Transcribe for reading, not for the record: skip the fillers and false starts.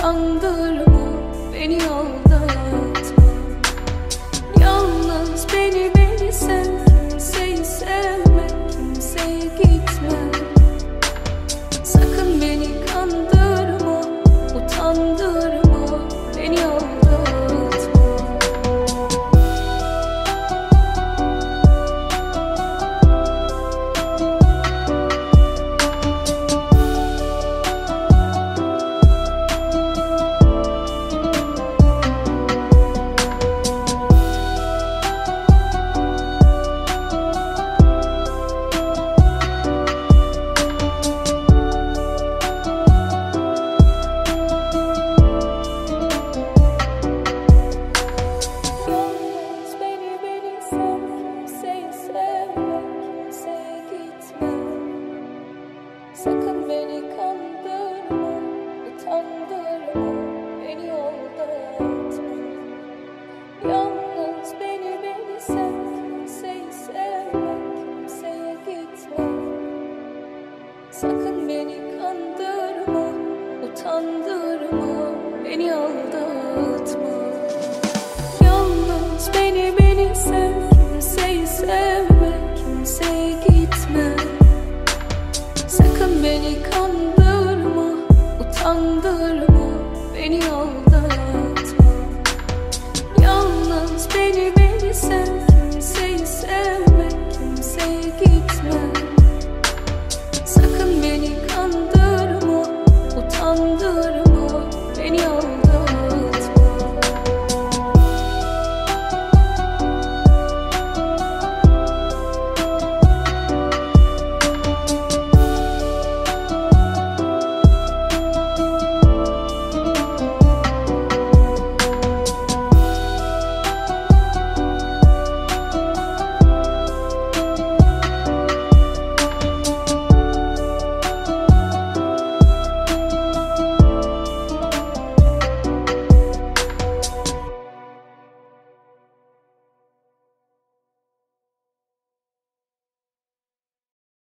utandırma, beni aldatma. Yalnız beni sev, kimseyi sevme, kimseye gitme. Sakın beni kandırma, utandırma, beni aldatma. Sakın beni kandırma, utandırma, beni aldatma. Yalnız beni sev, kimseyi sevme, kimseye gitme. Sakın beni kandırma, utandırma, beni aldatma. Yalnız beni sev, kimseyi sevme, kimseye gitme. Sakın beni kandırma, utandırma, beni aldatma. Yalnız beni sev, kimseyi sevme, kimseye gitme.